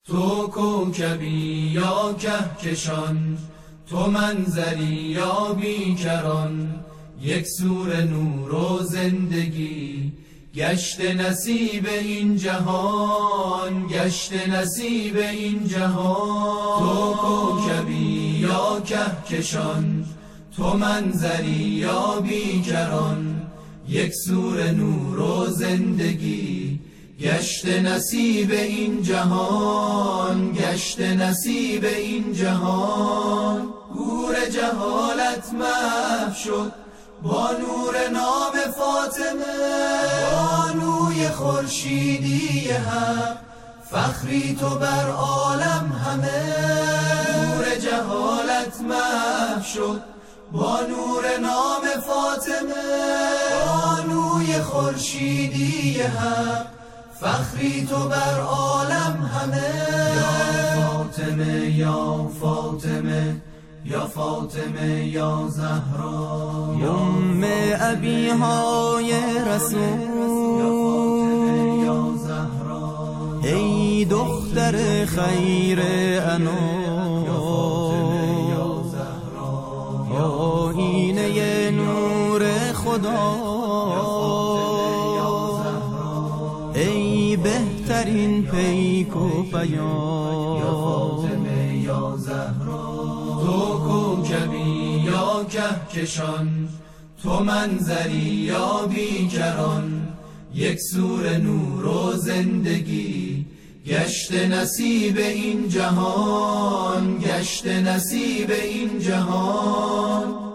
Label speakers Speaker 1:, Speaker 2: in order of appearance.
Speaker 1: تو کوکبی یا کهکشان، تو منظری یا بیکران، یک سور نور و زندگی، گشت نصیب این جهان، گشت نصیب این جهان. تو کوکبی یا کهکشان، تو منظری یا بیکران، یک سور نور و زندگی، گشت نصیب این جهان، گشت نصیب این جهان. گور جهالت محو شد با نور نام فاطمه، بانوی خورشیدی حق، فخری تو بر عالم همه. گور جهالت محو شد با نور نام فاطمه، بانوی خورشیدی حق، فخری تو بر عالم همه. یا فاطمه یا فاطمه یا فاطمه یا زهرا، یا
Speaker 2: ام ابیهای رسول،
Speaker 1: یا فاطمه یا زهرا،
Speaker 2: ای دختر خیر انام،
Speaker 1: یا فاطمه یا زهرا،
Speaker 2: آینه نور خدا، ای بهترین پیک و پیام،
Speaker 1: یا فاطمه یا زهرا. تو کوکبی یا کهکشان، تو منظری یا بیکران، یک سور نور و زندگی، گشت نصیب این جهان، گشت نصیب این جهان.